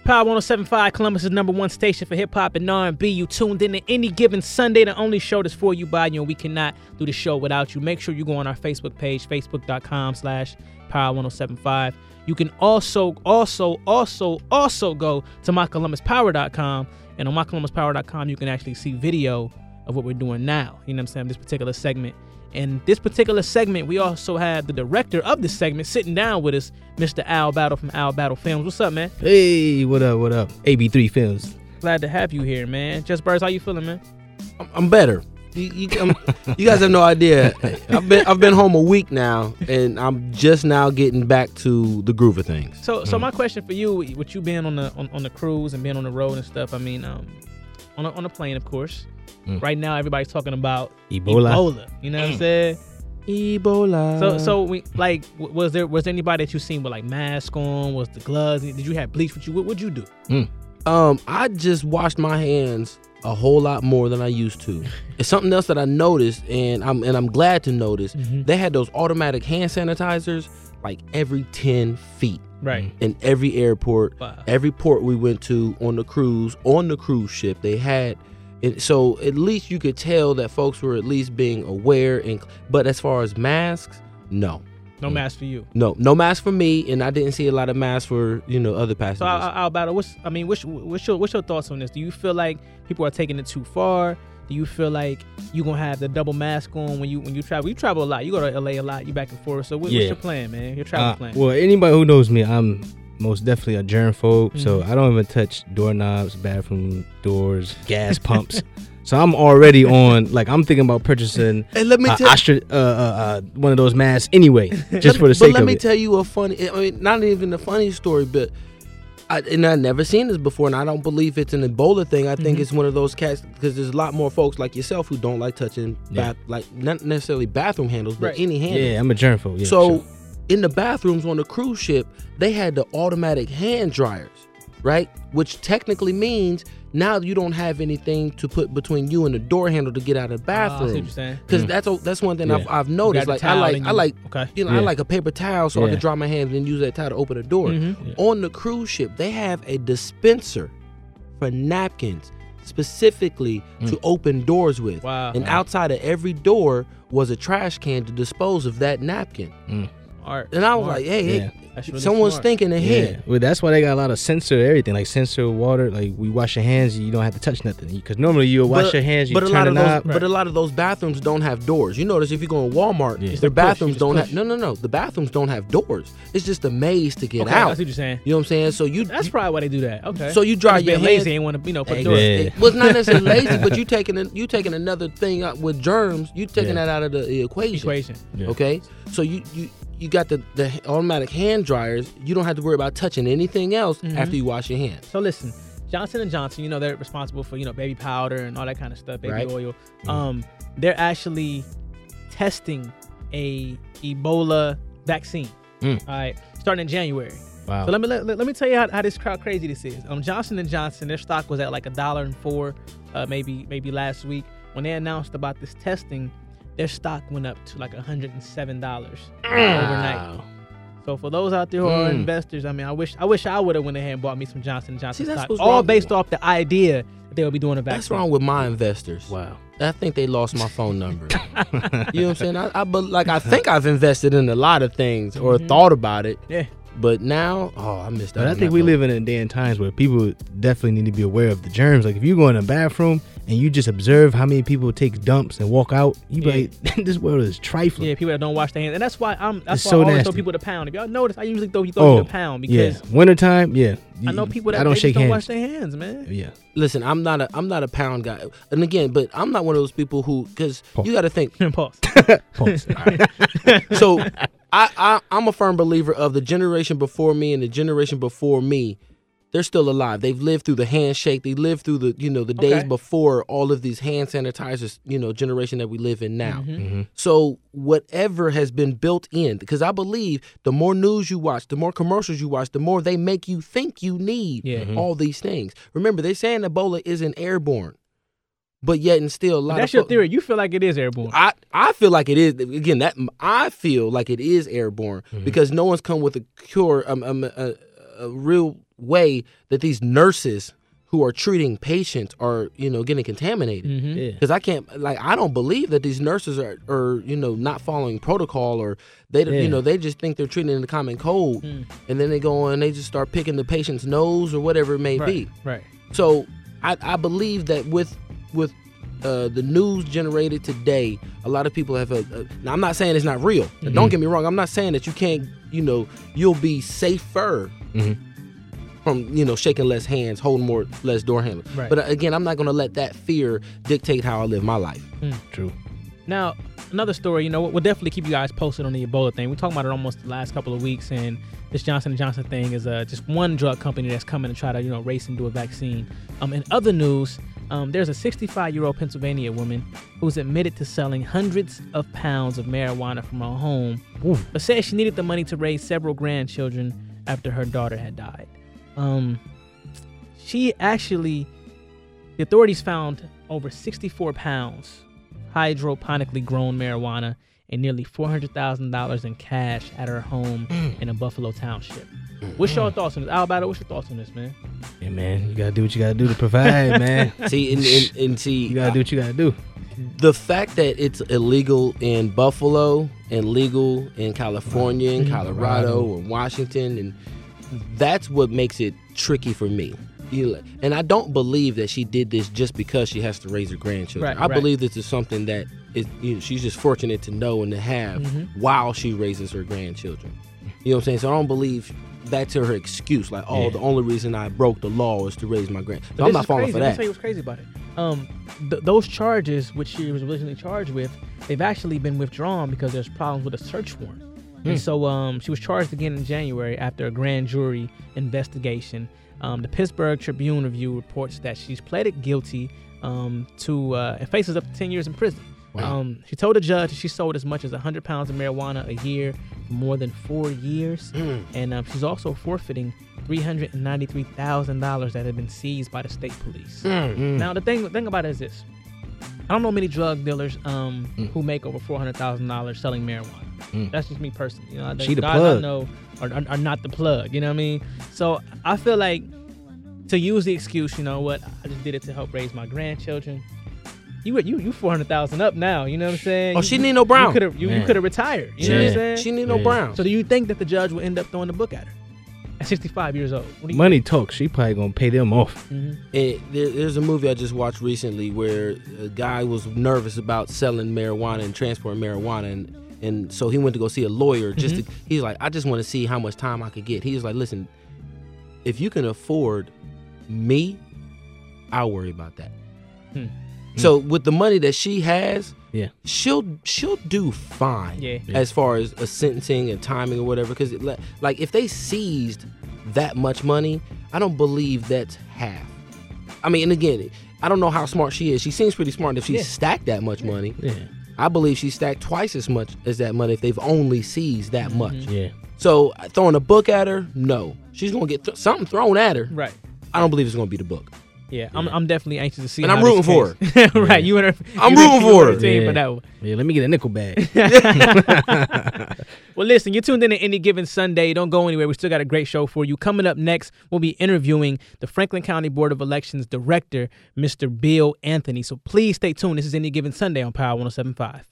Power 107.5, Columbus' #1 station for hip-hop and R&B. You tuned in to Any Given Sunday, the only show that's for you by you, and we cannot do the show without you. Make sure you go on our Facebook page, facebook.com/Power1075. You can also go to mycolumbuspower.com, and on mycolumbuspower.com, you can actually see video of what we're doing now. You know what I'm saying? This particular segment. And this particular segment, we also have the director of this segment sitting down with us, Mr. Al Battle from Al Battle Films. What's up, man? Hey, what up, what up? AB3 Films. Glad to have you here, man. Just Birds, how you feeling, man? I'm better. You guys have no idea. I've been home a week now, and I'm just now getting back to the groove of things. So my question for you, with you being on the cruise and being on the road and stuff, I mean, on a plane, of course. Right now, everybody's talking about Ebola. You know what I'm saying? Ebola. So we like, was there anybody that you seen with like mask on? Was the gloves? Did you have bleach with you? What'd you do? I just washed my hands a whole lot more than I used to. It's something else that I noticed, and I'm glad to notice. They had those automatic hand sanitizers like every 10 feet. Right. In every airport, Wow. every port we went to on the cruise ship, they had. So at least you could tell that folks were at least being aware. But as far as masks, no. No mask for you. No mask for me, and I didn't see a lot of masks for other passengers. So Al Battle, what's your thoughts on this? Do you feel like people are taking it too far? Do you feel like you gonna have the double mask on when you travel? You travel a lot. You go to LA a lot. You back and forth. So what's your plan, man? Your travel plan? Well, anybody who knows me, I'm most definitely a germphobe. So I don't even touch doorknobs, bathroom doors, gas pumps. So I'm already on. Like I'm thinking about purchasing. Hey, let me one of those masks anyway, just for the sake of it. But let me tell you a funny. I mean, not even a funny story, but. I've never seen this before, and I don't believe it's an Ebola thing. I think it's one of those cats, because there's a lot more folks like yourself who don't like touching, like not necessarily bathroom handles, but any handles. Yeah, I'm a germphobe. Yeah, so in the bathrooms on the cruise ship, they had the automatic hand dryers, right? Which technically means now you don't have anything to put between you and the door handle to get out of the bathroom. I see what you're saying. Because that's one thing I've noticed. Like I like a paper towel so I can dry my hands and use that towel to open the door. On the cruise ship, they have a dispenser for napkins specifically to open doors with. Wow. And outside of every door was a trash can to dispose of that napkin. And I was like, hey, really someone's thinking ahead. Yeah. Well, that's why they got a lot of sensor everything, like sensor water. Like we wash your hands, you don't have to touch nothing. Because normally you'll wash your hands, you turn the knob. But a lot of those bathrooms don't have doors. You notice if you go in Walmart, their bathrooms don't have. No. The bathrooms don't have doors. It's just a maze to get out. I see what you're saying. You know what I'm saying? So that's probably why they do that. Okay. So you dry your hands. Lazy, ain't want to put doors. Well, it's not necessarily lazy, but you taking another thing out with germs. You taking that out of the equation. Yeah. Okay. So you got the automatic hand dryers. You don't have to worry about touching anything else after you wash your hands. So listen, Johnson & Johnson, they're responsible for, baby powder and all that kind of stuff, baby oil. They're actually testing a Ebola vaccine. All right, starting in January. Wow. So let me tell you how this crowd crazy this is. Johnson & Johnson, their stock was at like $1.04, maybe last week. When they announced about this testing, their stock went up to like $107 overnight. So for those out there who are investors, I mean, I wish I would have went ahead and bought me some Johnson & Johnson stock, all based off the idea that they would be doing a vaccine. That's wrong with my investors. Wow. I think they lost my phone number. You know what I'm saying? I think I've invested in a lot of things or thought about it. Yeah. But now, I missed out. But I think we live in a day and times where people definitely need to be aware of the germs. Like if you go in a bathroom and you just observe how many people take dumps and walk out, you be like, this world is trifling. Yeah, people that don't wash their hands. And that's why I always throw people the pound. If y'all notice, I usually throw you the pound because wintertime, I know people that don't wash their hands, man. Yeah. Listen, I'm not a pound guy. And again, but I'm not one of those people who, because you got to think. Pause. Pause. So I'm a firm believer of the generation before me and the generation before me. They're still alive. They've lived through the handshake. They lived through the days before all of these hand sanitizers, generation that we live in now. So whatever has been built in, because I believe the more news you watch, the more commercials you watch, the more they make you think you need all these things. Remember, they're saying Ebola isn't airborne. But yet and still a lot That's your theory. You feel like it is airborne. I feel like it is. Again, I feel like it is airborne because no one's come with a cure, a real way that these nurses who are treating patients are, getting contaminated. Mm-hmm. Because I don't believe that these nurses are not following protocol, or they they just think they're treating the common cold, and then they go and they just start picking the patient's nose or whatever it may be. Right. So I believe that with the news generated today, a lot of people have now I'm not saying it's not real. Mm-hmm. Don't get me wrong. I'm not saying that you can't, you'll be safer. Mm-hmm. From shaking less hands, holding less door handles. Right. But again, I'm not going to let that fear dictate how I live my life. True. Now, another story. We'll definitely keep you guys posted on the Ebola thing. We're talking about it almost the last couple of weeks, and this Johnson & Johnson thing is just one drug company that's coming to try to race and do a vaccine. In other news, there's a 65-year-old Pennsylvania woman who's admitted to selling hundreds of pounds of marijuana from her home, but says she needed the money to raise several grandchildren after her daughter had died. The authorities found over 64 pounds hydroponically grown marijuana and nearly $400,000 in cash at her home in a Buffalo township. What's your thoughts on this? Alberto, what's your thoughts on this, man? Yeah, man, you gotta do what you gotta do to provide, man. See, you gotta do what you gotta do. The fact that it's illegal in Buffalo and legal in California and Colorado and Washington, and that's what makes it tricky for me. And I don't believe that she did this just because she has to raise her grandchildren. I believe this is something that is, she's just fortunate to know and to have while she raises her grandchildren. You know what I'm saying? So I don't believe that's her excuse. Like, the only reason I broke the law is to raise my grandchildren. So I'm not falling for that. Let me tell you what's crazy about it. Those charges, which she was originally charged with, they've actually been withdrawn because there's problems with a search warrant. And so she was charged again in January after a grand jury investigation. The Pittsburgh Tribune Review reports that she's pleaded guilty to and faces up to 10 years in prison. Wow. She told the judge that she sold as much as 100 pounds of marijuana a year for more than 4 years. And she's also forfeiting $393,000 that had been seized by the state police. Now, the thing about it is this. I don't know many drug dealers who make over $400,000 selling marijuana. That's just me personally. She the guys plug. I know are not the plug. You know what I mean? So I feel like to use the excuse, I just did it to help raise my grandchildren. You 400,000 up now. You know what I'm saying? Oh, she need no brown. You could have retired. You know what I'm saying? She need no brown. So do you think that the judge will end up throwing the book at her at 65 years old? What do you Money think? talks. She probably gonna pay them off. There's a movie I just watched recently where a guy was nervous about selling marijuana and transporting marijuana, and so he went to go see a lawyer. He's like, I just want to see how much time I could get. He was like, listen, if you can afford me, I'll worry about that. So with the money that she has, she'll do fine as far as a sentencing and timing or whatever. Because like if they seized that much money, I don't believe that's half. I mean, and again, I don't know how smart she is. She seems pretty smart. If she stacked that much money, I believe she stacked twice as much as that money if they've only seized that much. So throwing a book at her, no. She's gonna get something thrown at her. Right. I don't believe it's gonna be the book. Yeah, I'm definitely anxious to see. And I'm rooting for her. Right, you and her. I'm rooting for her. For that one. Yeah, let me get a nickel bag. Well, listen, you're tuned in to Any Given Sunday. Don't go anywhere. We still got a great show for you. Coming up next, we'll be interviewing the Franklin County Board of Elections Director, Mr. Bill Anthony. So please stay tuned. This is Any Given Sunday on Power 107.5.